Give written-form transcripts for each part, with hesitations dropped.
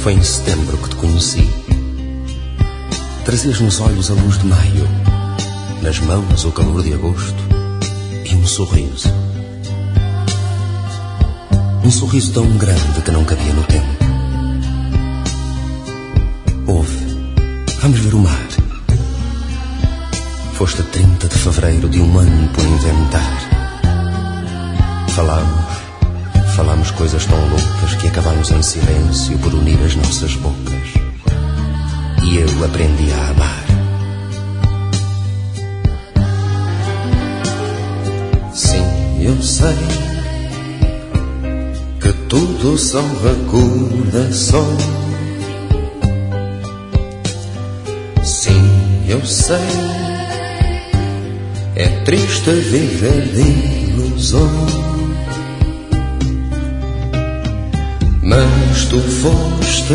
Foi em setembro que te conheci. Trazias nos olhos a luz de maio, nas mãos o calor de agosto e um sorriso. Um sorriso tão grande que não cabia no tempo. Ouve, vamos ver o mar. Foste a 30 de fevereiro de um ano por inventar. Falámos coisas tão loucas que acabámos em silêncio por unir as nossas bocas. E eu aprendi a amar. Sim, eu sei que tudo são recordações. Sim, eu sei, é triste viver de ilusões. Mas tu foste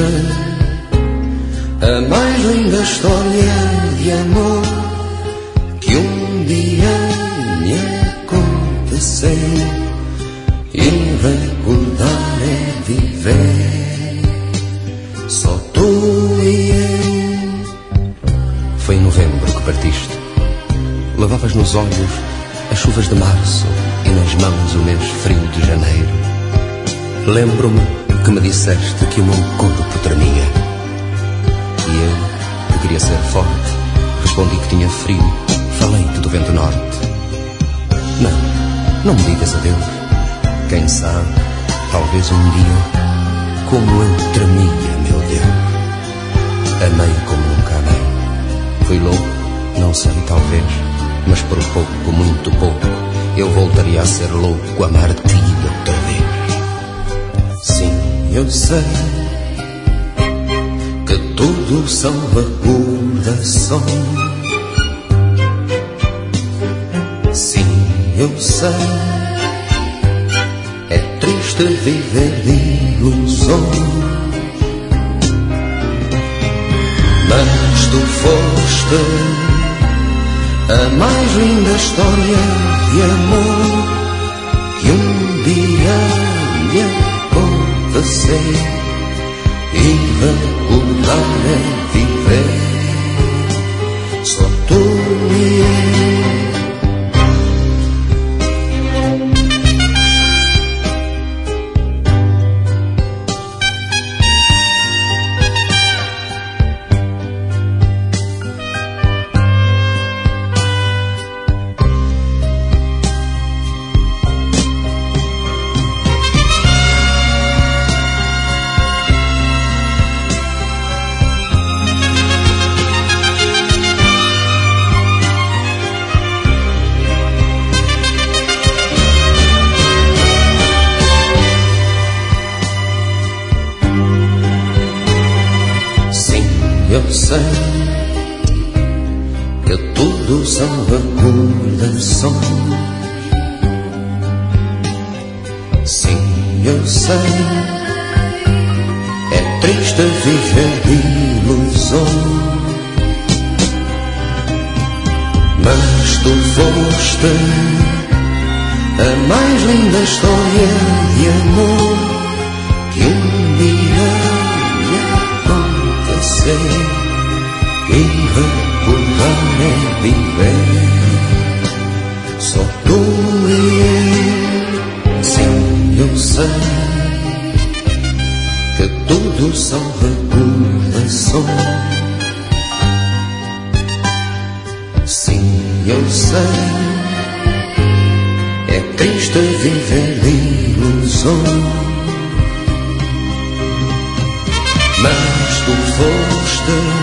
a mais linda história de amor que um dia me aconteceu. E recordar é viver, só tu e eu. Foi em novembro que partiste. Levavas nos olhos as chuvas de março e nas mãos o mês frio de janeiro. Lembro-me que me disseste que o meu corpo tremia. E eu, que queria ser forte, respondi que tinha frio. Falei-te do vento norte. Não me digas adeus. Quem sabe, talvez um dia, como eu tremia, meu Deus. Amei como nunca amei. Fui louco, não sei, talvez, mas por pouco, muito pouco, eu voltaria a ser louco, amar-te outra vez. Sim, eu sei que tudo são recordações. Sim, eu sei, é triste viver de ilusões. Mas tu foste a mais linda história de amor que um dia me aconteceu. E recordar é viver, só tu e eu. Eu sei que tudo são recordações. Sim, eu sei, é triste viver de ilusões. Mas tu foste a mais linda história de amor que um dia me aconteceu. E recordar é viver, só tu e eu. Sim, eu sei que tudo são recordações. Sim, eu sei, é triste viver de ilusões. Mas tu foste